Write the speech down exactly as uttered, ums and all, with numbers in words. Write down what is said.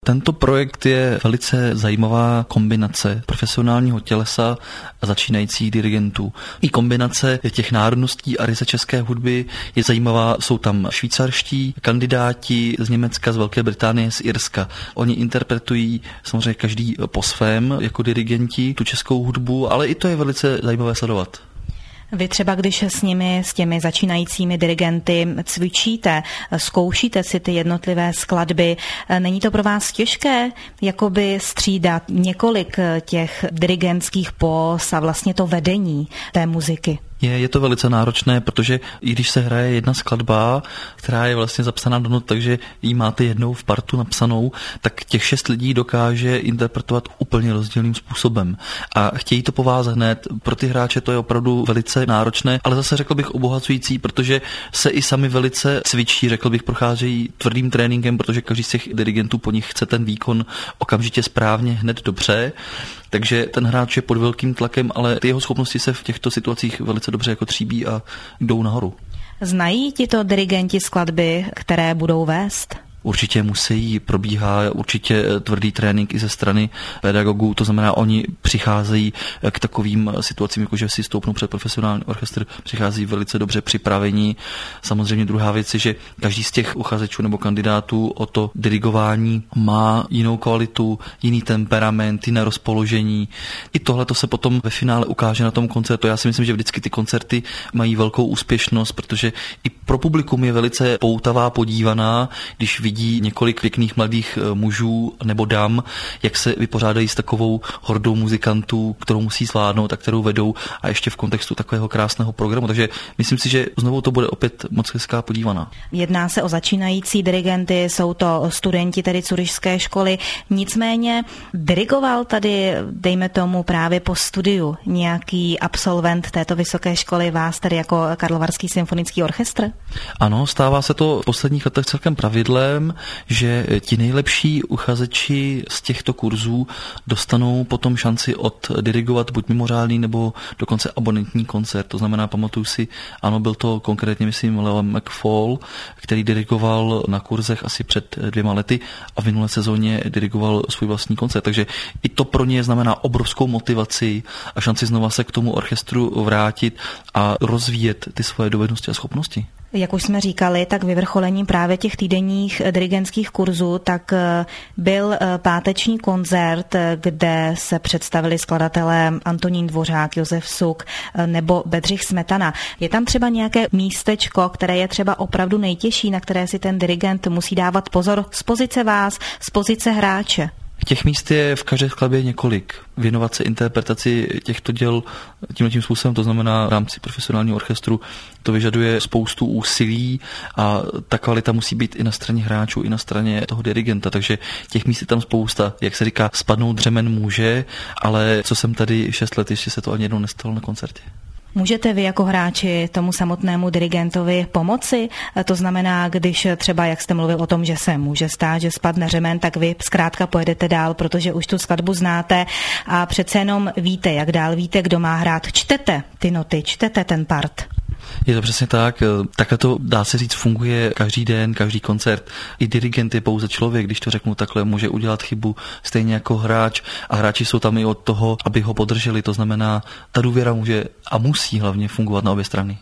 Tento projekt je velice zajímavá kombinace profesionálního tělesa a začínajících dirigentů. I kombinace těch národností a ryze české hudby je zajímavá. Jsou tam švýcarští kandidáti z Německa, z Velké Británie, z Irska. Oni interpretují samozřejmě každý po svém jako dirigenti tu českou hudbu, ale i to je velice zajímavé sledovat. Vy třeba, když s nimi, s těmi začínajícími dirigenty cvičíte, zkoušíte si ty jednotlivé skladby, není to pro vás těžké jakoby střídat několik těch dirigentských póz a vlastně to vedení té muziky? Je, je to velice náročné, protože i když se hraje jedna skladba, která je vlastně zapsaná do not, takže ji máte jednou v partu napsanou, tak těch šest lidí dokáže interpretovat úplně rozdílným způsobem. A chtějí to po vás hned, pro ty hráče to je opravdu velice náročné, ale zase řekl bych obohacující, protože se i sami velice cvičí, řekl bych, procházejí tvrdým tréninkem, protože každý z těch dirigentů po nich chce ten výkon okamžitě správně, hned dobře. Takže ten hráč je pod velkým tlakem, ale ty jeho schopnosti se v těchto situacích velice dobře jako tříbí a jdou nahoru. Znají tito dirigenti skladby, které budou vést? Určitě musí, probíhá určitě tvrdý trénink i ze strany pedagogů, to znamená, oni přicházejí k takovým situacím, jako že si stoupnou před profesionální orchestr, přicházejí velice dobře připravení. Samozřejmě druhá věc je, že každý z těch uchazečů nebo kandidátů o to dirigování má jinou kvalitu, jiný temperament, jiné rozpoložení. I tohle to se potom ve finále ukáže na tom koncertu. Já si myslím, že vždycky ty koncerty mají velkou úspěšnost, protože i pro publikum je velice poutavá, podívaná, když vidí několik pěkných mladých mužů nebo dam, jak se vypořádají s takovou hordou muzikantů, kterou musí zvládnout a kterou vedou, a ještě v kontextu takového krásného programu. Takže myslím si, že znovu to bude opět moc hezká podívaná. Jedná se o začínající dirigenty, jsou to studenti tedy Curyšské školy. Nicméně dirigoval tady, dejme tomu, právě po studiu nějaký absolvent této vysoké školy vás tedy jako Karlovarský symfonický orchestr? Ano, stává se to v posledních letech celkem pravidlem, že ti nejlepší uchazeči z těchto kurzů dostanou potom šanci oddirigovat buď mimořádný nebo dokonce abonentní koncert. To znamená, pamatuju si, ano, byl to konkrétně, myslím, Leo McFall, který dirigoval na kurzech asi před dvěma lety a v minulé sezóně dirigoval svůj vlastní koncert. Takže i to pro ně znamená obrovskou motivaci a šanci znova se k tomu orchestru vrátit a rozvíjet ty svoje dovednosti a schopnosti. Jak už jsme říkali, tak vyvrcholením právě těch týdenních dirigentských kurzů tak byl páteční koncert, kde se představili skladatelé Antonín Dvořák, Josef Suk nebo Bedřich Smetana. Je tam třeba nějaké místečko, které je třeba opravdu nejtěžší, na které si ten dirigent musí dávat pozor z pozice vás, z pozice hráče? Těch míst je v každé skladbě několik. Věnovat se interpretaci těchto děl tímhletím způsobem, to znamená v rámci profesionálního orchestru, to vyžaduje spoustu úsilí a ta kvalita musí být i na straně hráčů, i na straně toho dirigenta, takže těch míst je tam spousta. Jak se říká, spadnout dřemen může, ale co jsem tady šest let, ještě se to ani jednou nestalo na koncertě. Můžete vy jako hráči tomu samotnému dirigentovi pomoci? To znamená, když třeba, jak jste mluvil o tom, že se může stát, že spadne řemen, tak vy zkrátka pojedete dál, protože už tu skladbu znáte a přece jenom víte, jak dál, víte, kdo má hrát. Čtete ty noty, čtete ten part. Je to přesně tak. Takhle to, dá se říct, funguje každý den, každý koncert. I dirigent je pouze člověk, když to řeknu takhle, může udělat chybu stejně jako hráč a hráči jsou tam i od toho, aby ho podrželi. To znamená, ta důvěra může a musí hlavně fungovat na obě strany.